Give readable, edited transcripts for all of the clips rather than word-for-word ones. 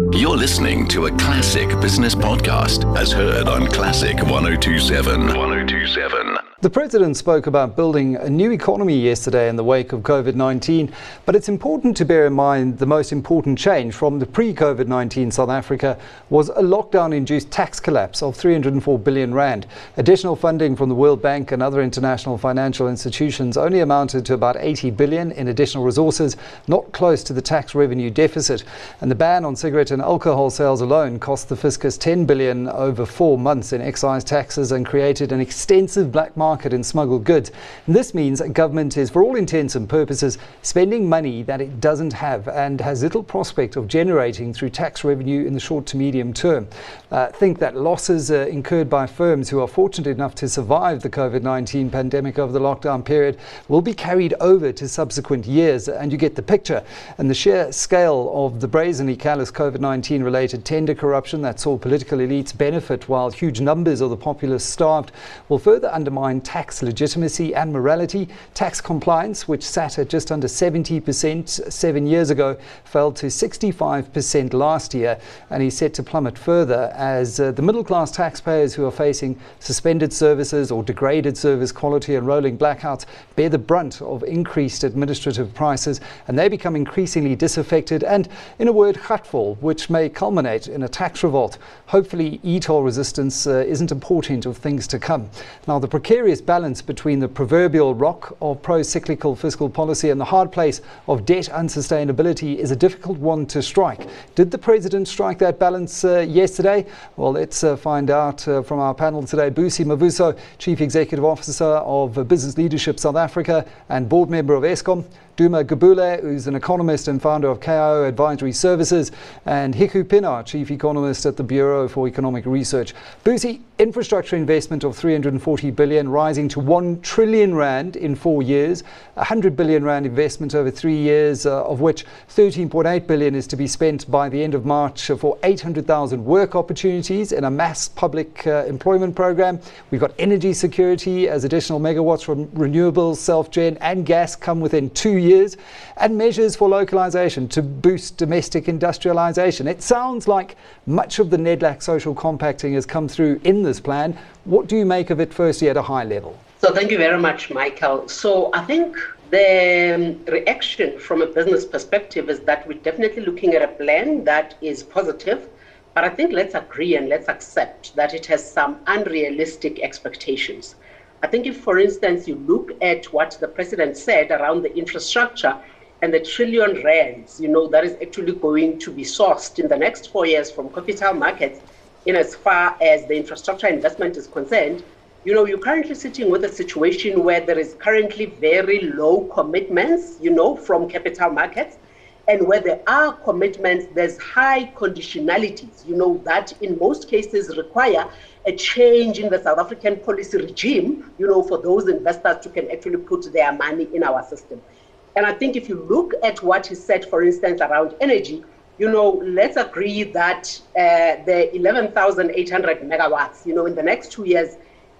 You're listening to a classic business podcast as heard on Classic 1027. 1027. The President spoke about building a new economy yesterday in the wake of COVID-19, but it's important to bear in mind the most important change from the pre-COVID-19 South Africa was a lockdown-induced tax collapse of 304 billion rand. Additional funding from the World Bank and other international financial institutions only amounted to about 80 billion in additional resources, not close to the tax revenue deficit. And the ban on cigarette and alcohol sales alone cost the fiscus 10 billion over 4 months in excise taxes and created an extensive black market in smuggled goods. And this means that government is, for all intents and purposes, spending money that it doesn't have and has little prospect of generating through tax revenue in the short to medium term. Think that losses incurred by firms who are fortunate enough to survive the COVID-19 pandemic over the lockdown period will be carried over to subsequent years, and you get the picture. And the sheer scale of the brazenly callous COVID-19 related tender corruption that saw political elites benefit while huge numbers of the populace starved will further undermine tax legitimacy and morality. Tax compliance, which sat at just under 70% 7 years ago, fell to 65% last year and is set to plummet further as the middle-class taxpayers who are facing suspended services or degraded service quality and rolling blackouts bear the brunt of increased administrative prices, and they become increasingly disaffected and, in a word, hurtful, which may culminate in a tax revolt. Hopefully, e-toll resistance isn't a portent of things to come. Now, the precarious balance between the proverbial rock of pro-cyclical fiscal policy and the hard place of debt unsustainability is a difficult one to strike. Did the President strike that balance yesterday? Well, let's find out from our panel today. Busi Mavuso, Chief Executive Officer of Business Leadership South Africa and board member of Eskom. Duma Gabule, who's an economist and founder of KIO Advisory Services, and Hiku Pienaar, Chief Economist at the Bureau for Economic Research. Busi, infrastructure investment of 340 billion rising to 1 trillion rand in 4 years, 100 billion rand investment over 3 years, of which 13.8 billion is to be spent by the end of March for 800,000 work opportunities in a mass public employment program. We've got energy security as additional megawatts from renewables, self-gen and gas come within 2 years, and measures for localization to boost domestic industrialization. It sounds like much of the NEDLAC social compacting has come through in this plan. What do you make of it firstly at a high level? So thank you very much, Michael. So I think the reaction from a business perspective is that we're definitely looking at a plan that is positive, but I think let's agree and let's accept that it has some unrealistic expectations. I think if, for instance, you look at what the President said around the infrastructure and the trillion rands, that is actually going to be sourced in the next 4 years from capital markets, in as far as the infrastructure investment is concerned, you're currently sitting with a situation where there is currently very low commitments, from capital markets. And where there are commitments, there's high conditionalities, that in most cases require a change in the South African policy regime, for those investors who can actually put their money in our system. And I think if you look at what he said, for instance, around energy, let's agree that the 11,800 megawatts, in the next 2 years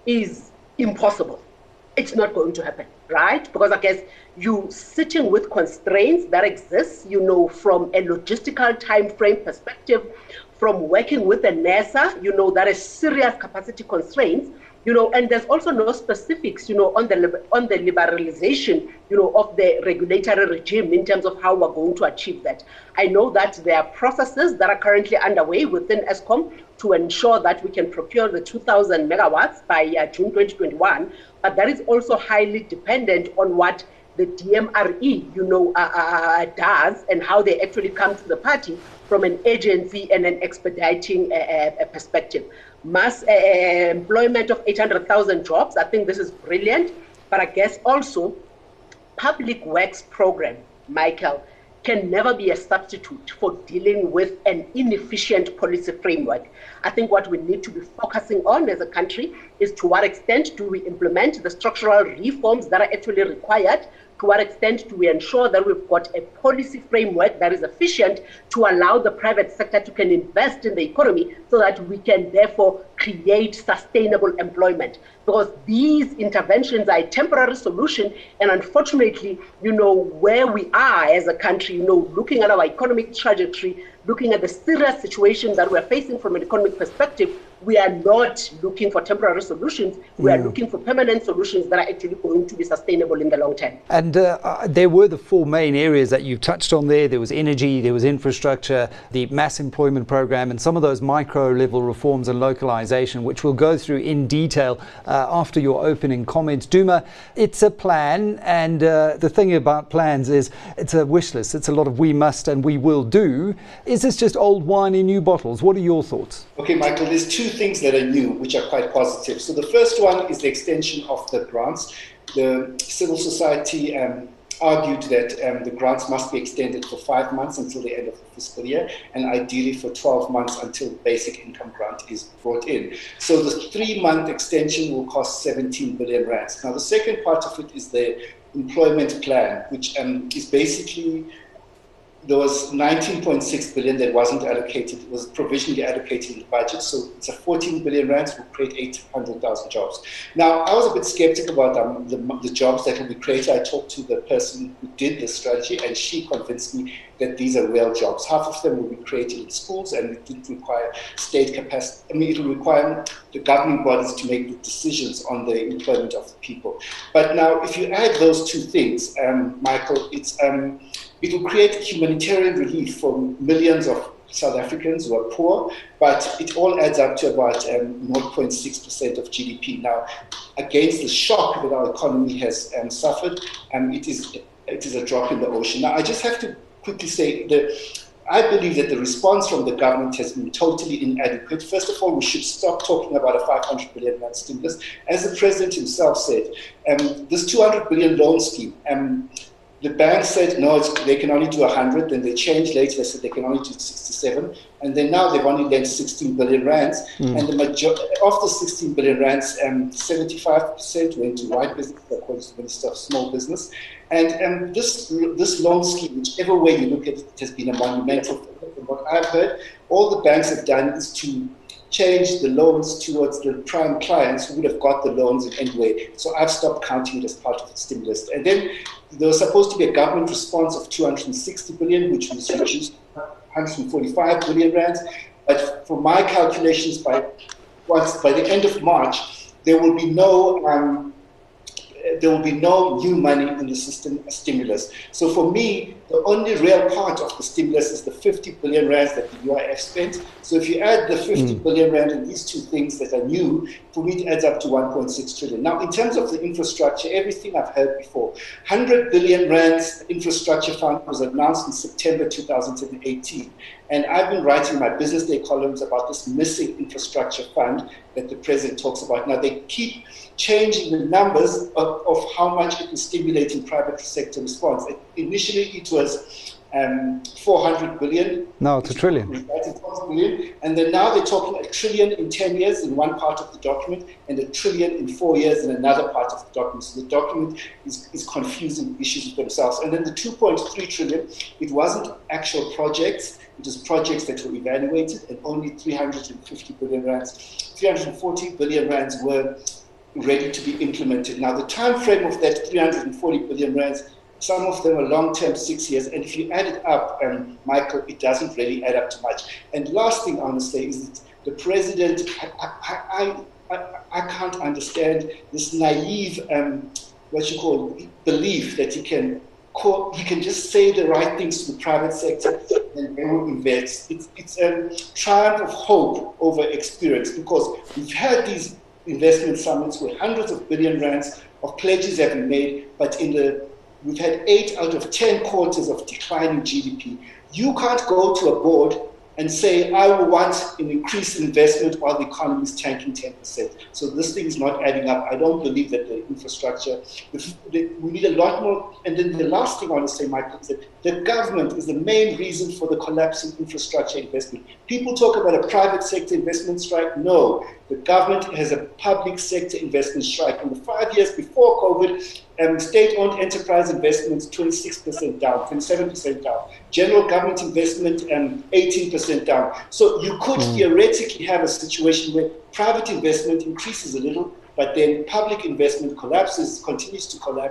is impossible. It's not going to happen, right? Because I guess you sitting with constraints that exist, from a logistical time frame perspective, from working with the NASA, that is serious capacity constraints, and there's also no specifics, on the liberalization, of the regulatory regime in terms of how we're going to achieve that. I know that there are processes that are currently underway within Eskom to ensure that we can procure the 2,000 megawatts by June 2021, but that is also highly dependent on what the DMRE, does and how they actually come to the party from an agency and an expediting perspective. Mass employment of 800,000 jobs, I think this is brilliant, but I guess also public works program, Michael, can never be a substitute for dealing with an inefficient policy framework. I think what we need to be focusing on as a country is to what extent do we implement the structural reforms that are actually required to what extent do we ensure that we've got a policy framework that is efficient to allow the private sector to can invest in the economy so that we can therefore create sustainable employment. Because these interventions are a temporary solution, and unfortunately, where we are as a country, looking at our economic trajectory, looking at the serious situation that we're facing from an economic perspective, we are not looking for temporary solutions. We are looking for permanent solutions that are actually going to be sustainable in the long term. And there were the four main areas that you touched on there. There was energy, there was infrastructure, the mass employment program, and some of those micro-level reforms and localization, which we'll go through in detail after your opening comments. Duma, it's a plan, and the thing about plans is it's a wish list. It's a lot of we must and we will do. Is this just old wine in new bottles? What are your thoughts? Okay, Michael, there's two things that are new, which are quite positive. So the first one is the extension of the grants. The civil society argued that the grants must be extended for 5 months until the end of the fiscal year, and ideally for 12 months until basic income grant is brought in. So the 3-month extension will cost 17 billion rands. Now, the second part of it is the employment plan, which is basically, there was 19.6 billion that wasn't allocated, it was provisionally allocated in the budget. So it's a 14 billion rands will create 800,000 jobs. Now, I was a bit skeptical about the jobs that will be created. I talked to the person who did the strategy, and she convinced me that these are real jobs. Half of them will be created in schools, and it didn't require state capacity. I mean, it will require the governing bodies to make the decisions on the employment of the people. But now, if you add those two things, Michael, it will create humanitarian relief for millions of South Africans who are poor, but it all adds up to about 0.6% of GDP. Now, against the shock that our economy has suffered, it is a drop in the ocean. Now, I just have to quickly say that I believe that the response from the government has been totally inadequate. First of all, we should stop talking about a 500 billion rand stimulus. As the president himself said, this 200 billion loan scheme, the bank said, no, they can only do 100. Then they changed later. They said they can only do 67. And then now they've only lent 16 billion rands. And the majority of the 16 billion rands, 75% went to white business, according to the Minister of Small Business. And this loan scheme, whichever way you look at it, it has been a monumental thing. From what I've heard, all the banks have done is to change the loans towards the prime clients who would have got the loans anyway. So I've stopped counting it as part of the stimulus. And then there was supposed to be a government response of 260 billion, which was reduced to 145 billion rands. But for my calculations, by the end of March, there will be no new money in the system stimulus. So for me, the only real part of the stimulus is the 50 billion rands that the UIF spent. So if you add the 50 billion rand and these two things that are new, for me it adds up to 1.6 trillion. Now, in terms of the infrastructure, everything I've heard before, 100 billion rands infrastructure fund was announced in September 2018. And I've been writing my Business Day columns about this missing infrastructure fund that the president talks about. Now, they keep changing the numbers of how much it is stimulating private sector response. Initially, it was 400 billion. Now it's a trillion. And then now they're talking a trillion in 10 years in one part of the document and a trillion in 4 years in another part of the document. So the document is confusing issues with themselves. And then the 2.3 trillion, it wasn't actual projects. It was projects that were evaluated, and only 350 billion rands, 340 billion rands were ready to be implemented. Now, the time frame of that 340 billion rands, some of them are long-term, 6 years. And if you add it up, Michael, it doesn't really add up to much. And last thing I want to say is that the president, I can't understand this naive, belief that he can just say the right things to the private sector and they will invest. It's a triumph of hope over experience, because we've had these investment summits where hundreds of billion rands of pledges have been made, but we've had 8 out of 10 quarters of declining GDP. You can't go to a board and say, I will want an increased investment while the economy is tanking 10%. So this thing is not adding up. I don't believe that the infrastructure, we need a lot more. And then the last thing I want to say, Michael, is that the government is the main reason for the collapse in infrastructure investment. People talk about a private sector investment strike. No, the government has a public sector investment strike. In the 5 years before COVID, state-owned enterprise investments, 26% down, 27% down. General government investment, 18% down. So you could theoretically have a situation where private investment increases a little, but then public investment continues to collapse.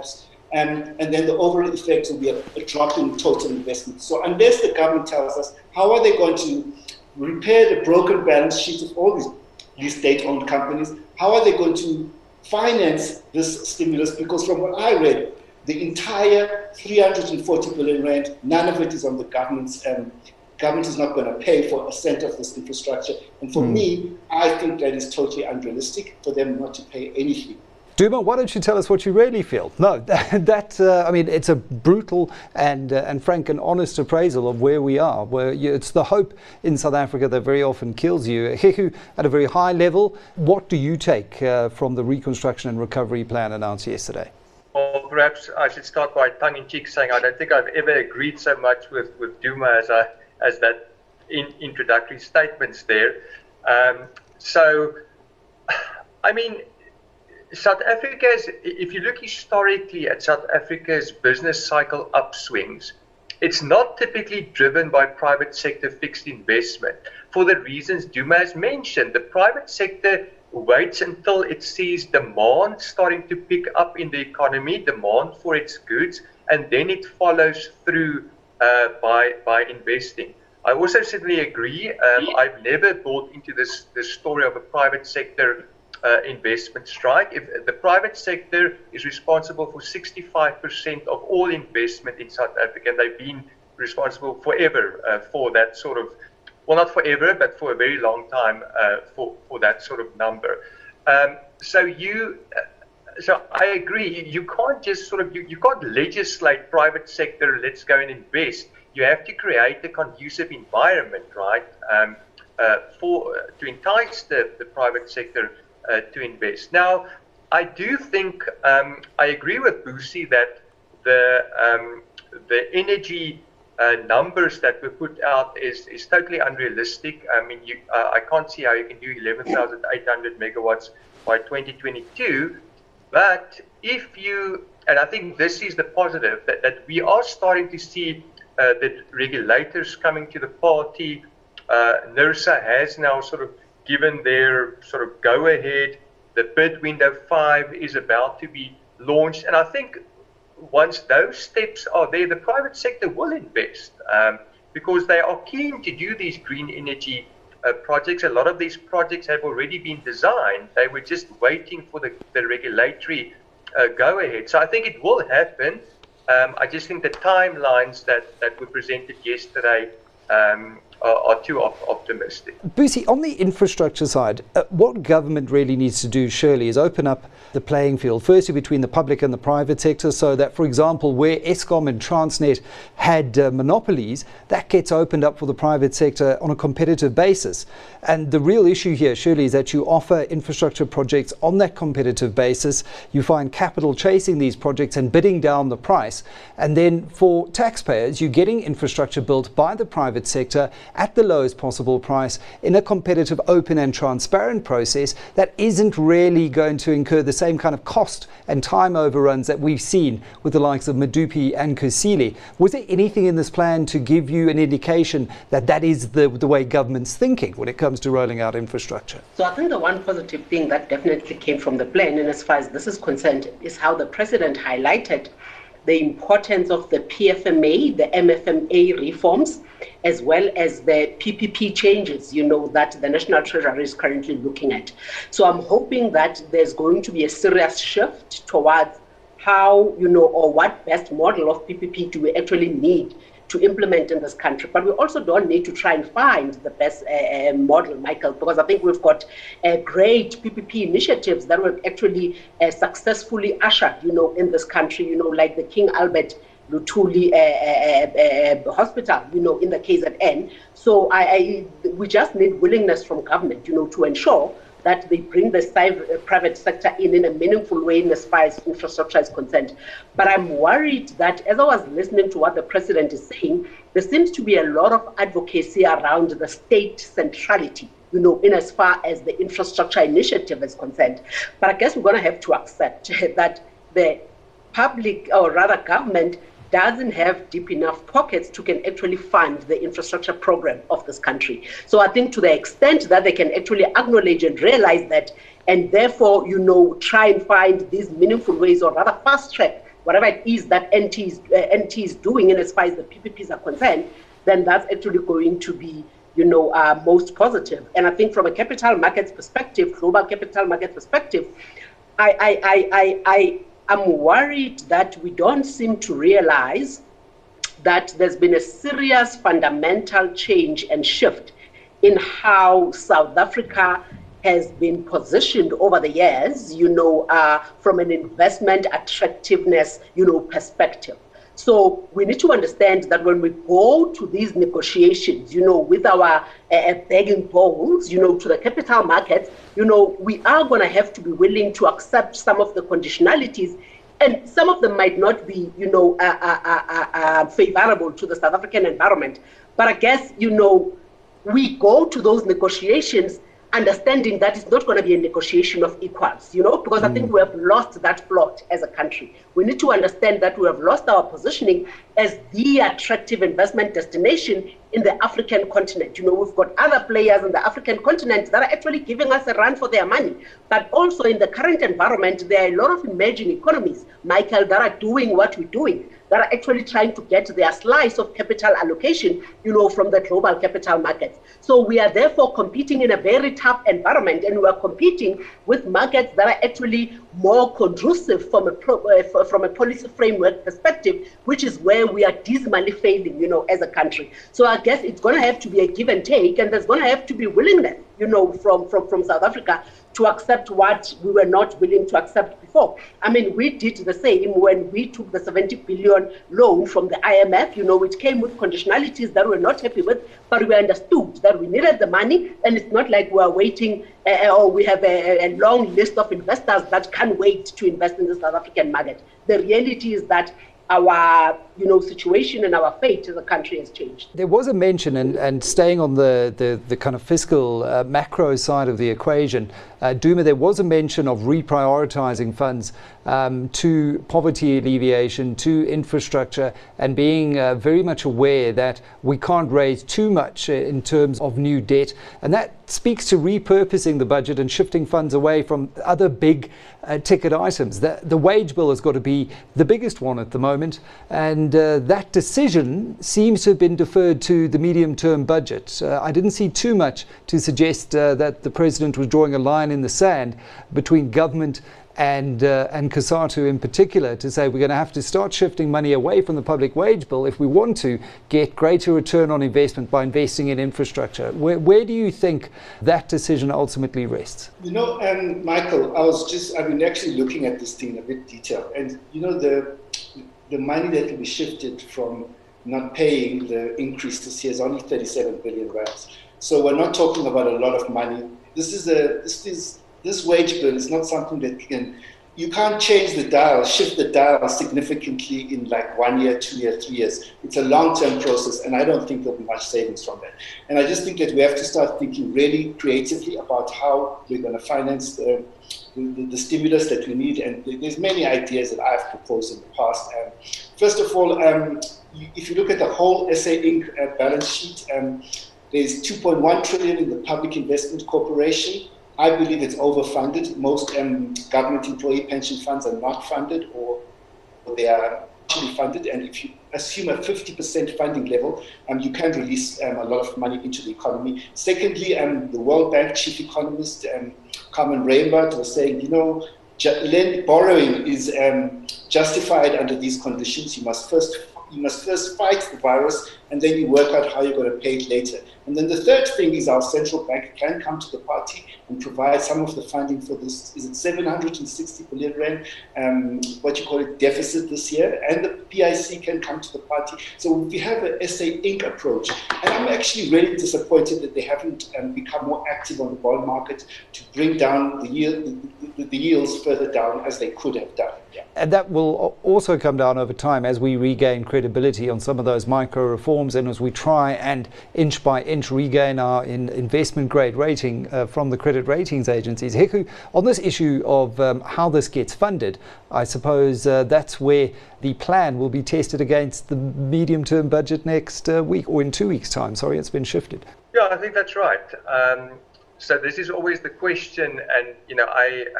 and then the overall effect will be a drop in total investment. So unless the government tells us how are they going to repair the broken balance sheets of all these state-owned companies, how are they going to finance this stimulus? Because from what I read, the entire 340 billion rand, none of it is on the government's. Government is not going to pay for a cent of this infrastructure. And for me, I think that is totally unrealistic for them not to pay anything. Duma, why don't you tell us what you really feel? No, I mean, it's a brutal and frank and honest appraisal of where we are. It's the hope in South Africa that very often kills you. Heku, at a very high level, what do you take from the reconstruction and recovery plan announced yesterday? Well, perhaps I should start by tongue-in-cheek saying I don't think I've ever agreed so much with Duma as that introductory statements there. So, I mean, South Africa's, if you look historically at South Africa's business cycle upswings, it's not typically driven by private sector fixed investment. For the reasons Duma has mentioned, the private sector waits until it sees demand starting to pick up in the economy, demand for its goods, and then it follows through by investing. I also certainly agree. I've never bought into this story of a private sector investment strike. If the private sector is responsible for 65% of all investment in South Africa, and they've been responsible forever for that sort of, well, not forever, but for a very long time for that sort of number. So I agree. You can't just sort of you can't legislate private sector. Let's go and invest. You have to create a conducive environment, right, to entice the private sector to invest. Now, I do think I agree with Busi that the energy numbers that were put out is totally unrealistic. I mean, I can't see how you can do 11,800 megawatts by 2022. But if you, and I think this is the positive, that we are starting to see the regulators coming to the party. NERSA has now sort of given their sort of go-ahead. The bid window 5 is about to be launched. And I think once those steps are there, the private sector will invest because they are keen to do these green energy projects. A lot of these projects have already been designed. They were just waiting for the regulatory go-ahead. So I think it will happen. I just think the timelines that were presented yesterday are too optimistic. Busi, on the infrastructure side, what government really needs to do, surely, is open up the playing field, firstly between the public and the private sector, so that, for example, where Eskom and Transnet had monopolies, that gets opened up for the private sector on a competitive basis. And the real issue here, surely, is that you offer infrastructure projects on that competitive basis. You find capital chasing these projects and bidding down the price. And then for taxpayers, you're getting infrastructure built by the private sector at the lowest possible price in a competitive, open and transparent process that isn't really going to incur the same kind of cost and time overruns that we've seen with the likes of Medupi and Kusile. Was there anything in this plan to give you an indication that that is the way government's thinking when it comes to rolling out infrastructure? So I think the one positive thing that definitely came from the plan, and as far as this is concerned, is how the president highlighted the importance of the PFMA, the MFMA reforms, as well as the PPP changes, that the National Treasury is currently looking at. So I'm hoping that there's going to be a serious shift towards how, or what best model of PPP do we actually need to implement in this country. But we also don't need to try and find the best model, Michael, because I think we've got great PPP initiatives that were actually successfully ushered, in this country, like the King Albert Luthuli hospital, in the KZN. So we just need willingness from government, to ensure that they bring the private sector in a meaningful way in as far as infrastructure is concerned. But I'm worried that as I was listening to what the president is saying, there seems to be a lot of advocacy around the state centrality, in as far as the infrastructure initiative is concerned. But I guess we're going to have to accept that the public, or rather government, doesn't have deep enough pockets to can actually fund the infrastructure program of this country. So I think to the extent that they can actually acknowledge and realize that, and therefore, try and find these meaningful ways, or rather fast track whatever it is that NT is doing, and as far as the PPPs are concerned, then that's actually going to be, most positive. And I think from a capital markets perspective, global capital market perspective, I am worried that we don't seem to realize that there's been a serious fundamental change and shift in how South Africa has been positioned over the years, from an investment attractiveness, perspective. So we need to understand that when we go to these negotiations, with our begging bowls, to the capital markets, we are going to have to be willing to accept some of the conditionalities, and some of them might not be, favorable to the South African environment. But I guess, we go to those negotiations understanding that it's not going to be a negotiation of equals, because I think we have lost that plot as a country. We need to understand that we have lost our positioning as the attractive investment destination in the African continent. We've got other players in the African continent that are actually giving us a run for their money. But also in the current environment, there are a lot of emerging economies, Michael, that are doing what we're doing, that are actually trying to get their slice of capital allocation, from the global capital markets. So we are therefore competing in a very tough environment, and we are competing with markets that are actually more conducive from a policy framework perspective, which is where we are dismally failing, as a country. So I guess it's going to have to be a give and take, and there's going to have to be willingness, from South Africa to accept what we were not willing to accept before. I mean, we did the same when we took the 70 billion loan from the IMF, which came with conditionalities that we're not happy with, but we understood that we needed the money, and it's not like we're waiting or we have a long list of investors that can't wait to invest in the South African market. The reality is that our situation and our fate as a country has changed. There was a mention, and staying on the kind of fiscal macro side of the equation, Duma, there was a mention of reprioritizing funds to poverty alleviation, to infrastructure, and being very much aware that we can't raise too much in terms of new debt. And that speaks to repurposing the budget and shifting funds away from other big ticket items. The wage bill has got to be the biggest one at the moment, and that decision seems to have been deferred to the medium-term budget. I didn't see too much to suggest that the president was drawing a line in the sand between government and COSATU in particular, to say we're going to have to start shifting money away from the public wage bill if we want to get greater return on investment by investing in infrastructure. Where do you think that decision ultimately rests? Michael, I've been actually looking at this thing in a bit detail, and the money that will be shifted from not paying the increase this year is only 37 billion rands. So we're not talking about a lot of money. This wage bill is not something that you can't change the dial, shift the dial significantly in like 1 year, 2 years, 3 years. It's a long-term process, and I don't think there'll be much savings from that. And I just think that we have to start thinking really creatively about how we're going to finance the stimulus that we need. And there's many ideas that I've proposed in the past. First of all, if you look at the whole SA Inc. Balance sheet, there's 2.1 trillion in the Public Investment Corporation. I believe it's overfunded. Most government employee pension funds are not funded, or they are partially funded. And if you assume a 50% funding level, you can release a lot of money into the economy. Secondly, the World Bank chief economist, Carmen Reinbart, was saying, borrowing is justified under these conditions. You must first fight the virus, and then you work out how you're going to pay it later. And then the third thing is our central bank can come to the party and provide some of the funding for this. Is it 760 billion rand, deficit this year? And the PIC can come to the party. So we have an SA Inc. approach. And I'm actually really disappointed that they haven't become more active on the bond market to bring down the yields further down as they could have done. Yeah. And that will also come down over time as we regain credibility on some of those micro reforms, and as we try and inch by inch regain our investment grade rating from the credit ratings agencies. Heku, on this issue of how this gets funded, I suppose that's where the plan will be tested against the medium-term budget next week, or in 2 weeks' time. Sorry, it's been shifted. Yeah, I think that's right. So this is always the question, and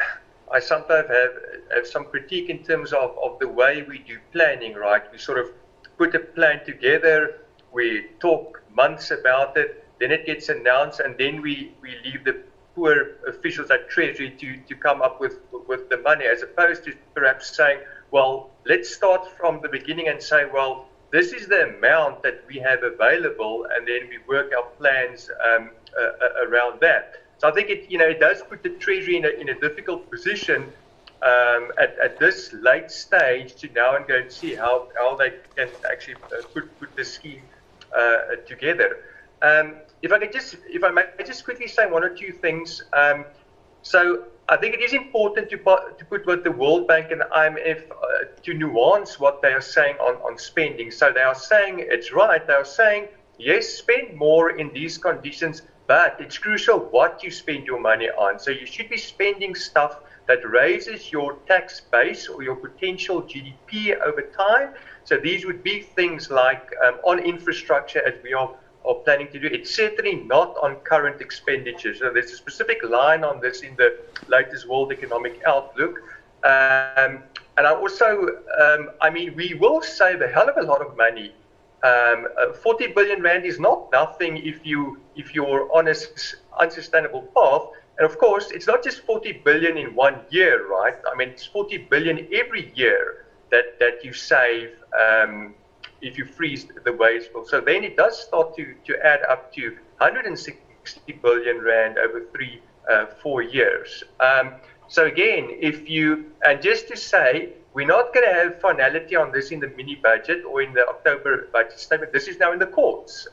I sometimes have some critique in terms of the way we do planning, right? We sort of put a plan together, we talk months about it, then it gets announced, and then we leave the poor officials at Treasury to come up with the money, as opposed to perhaps saying, well, let's start from the beginning and say, well, this is the amount that we have available, and then we work our plans around that. So I think it does put the Treasury in a difficult position at this late stage to now and go and see how they can actually put the scheme together. If I may just quickly say one or two things. So I think it is important to put both the World Bank and the IMF to nuance what they are saying on spending. So they are saying it's right. They are saying, yes, spend more in these conditions, but it's crucial what you spend your money on. So you should be spending stuff that raises your tax base or your potential GDP over time. So these would be things like on infrastructure, as we are planning to do. It's certainly not on current expenditure. So there's a specific line on this in the latest World Economic Outlook. And I also, we will save a hell of a lot of money. 40 billion rand is not nothing if you're on an unsustainable path. And of course, it's not just 40 billion in 1 year, right? I mean, it's 40 billion every year that you save if you freeze the wage bill. So then it does start to add up to 160 billion rand over 3-4 years. So again, and just to say, we're not going to have finality on this in the mini budget or in the October budget statement. This is now in the courts.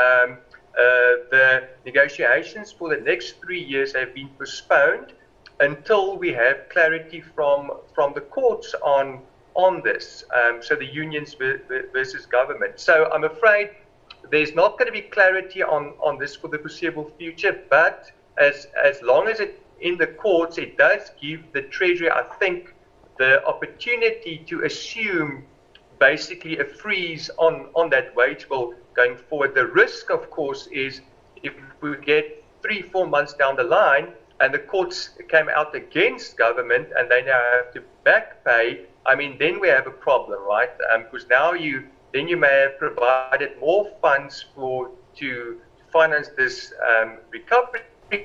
The negotiations for the next 3 years have been postponed until we have clarity from the courts on this. So the unions versus government. So I'm afraid there's not going to be clarity on this for the foreseeable future. But as long as it's in the courts, it does give the Treasury, I think, the opportunity to assume basically a freeze on that wage bill going forward. The risk, of course, is if we get 3-4 months down the line and the courts came out against government and they now have to back pay, I mean, then we have a problem, right? Because now you may have provided more funds to finance this recovery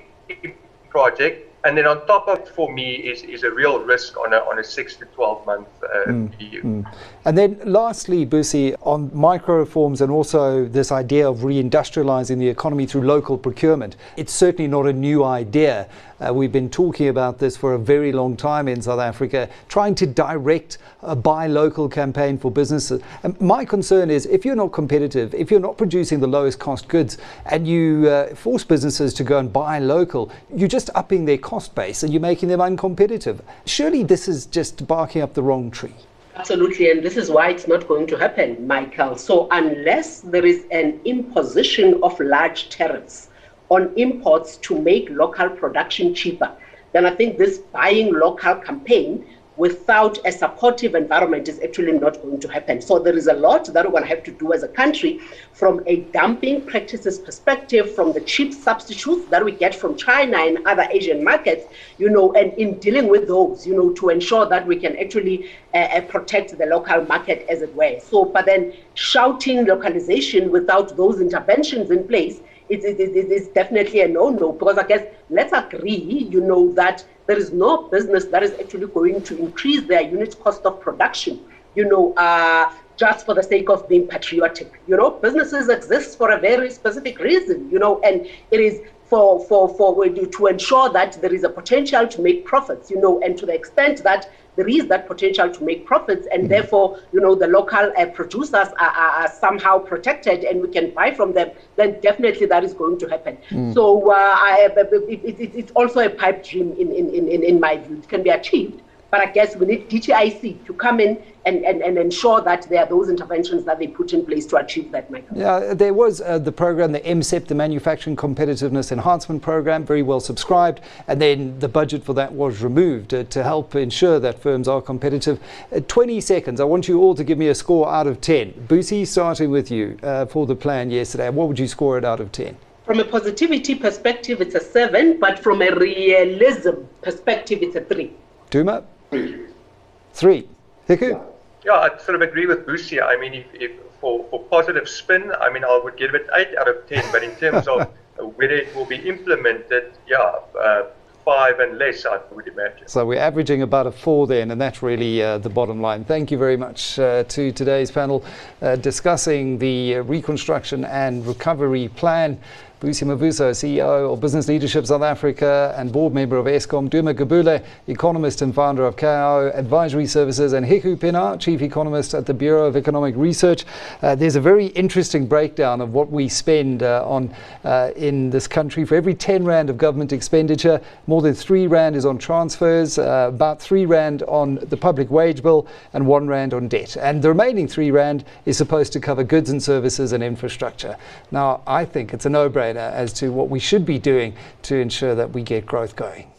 project. And then on top of it, for me, is a real risk on a 6 to 12 month view. And then lastly, Busi, on micro reforms and also this idea of reindustrializing the economy through local procurement. It's certainly not a new idea. We've been talking about this for a very long time in South Africa, trying to direct a buy local campaign for businesses. And my concern is if you're not competitive, if you're not producing the lowest cost goods and you force businesses to go and buy local, you're just upping their cost base and you're making them uncompetitive. Surely this is just barking up the wrong tree. Absolutely, and this is why it's not going to happen, Michael. So unless there is an imposition of large tariffs on imports to make local production cheaper, then I think this buying local campaign without a supportive environment is actually not going to happen. So there is a lot that we're going to have to do as a country from a dumping practices perspective, from the cheap substitutes that we get from China and other Asian markets, and in dealing with those, to ensure that we can actually protect the local market, as it were. So, but then shouting localization without those interventions in place, it's definitely a no-no, because I guess let's agree, that there is no business that is actually going to increase their unit cost of production, just for the sake of being patriotic. Businesses exist for a very specific reason, and it is to ensure that there is a potential to make profits, and to the extent that there is that potential to make profits, and therefore, the local producers are somehow protected and we can buy from them, then definitely that is going to happen. So it's also a pipe dream in my view. It can be achieved, but I guess we need DTIC to come in and ensure that there are those interventions that they put in place to achieve that, Michael. Yeah, there was the program, the MSEP, the Manufacturing Competitiveness Enhancement Program, very well subscribed, and then the budget for that was removed to help ensure that firms are competitive. 20 seconds, I want you all to give me a score out of 10. Busi, starting with you for the plan yesterday, what would you score it out of 10? From a positivity perspective, it's a 7, but from a realism perspective, it's a 3. Duma? 3. 3. Hiku? Yeah, I sort of agree with Busia. I mean, if for positive spin, I mean, I would give it 8 out of 10. But in terms of whether it will be implemented, 5 and less, I would imagine. So we're averaging about a 4 then, and that's really the bottom line. Thank you very much to today's panel discussing the reconstruction and recovery plan. Busia Mavuso, CEO of Business Leadership South Africa and board member of Eskom, Duma Gabule, economist and founder of KAO Advisory Services, and Hiku Pienaar, chief economist at the Bureau of Economic Research. There's a very interesting breakdown of what we spend on in this country. For every 10 Rand of government expenditure, more than 3 Rand is on transfers, about 3 Rand on the public wage bill, and 1 Rand on debt. And the remaining 3 Rand is supposed to cover goods and services and infrastructure. Now, I think it's a no-brainer as to what we should be doing to ensure that we get growth going.